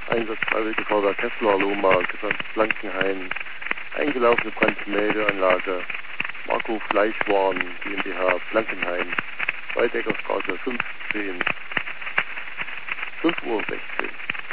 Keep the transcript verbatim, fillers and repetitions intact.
Einsatz Freiwillige Feuerwehr Kessler, Lohmark, Gesamt Blankenhain, eingelaufene Brandmeldeanlage, Marco Fleischwaren, GmbH, Blankenhain, Weideckerstraße fünfzehn, fünf Uhr sechzehn.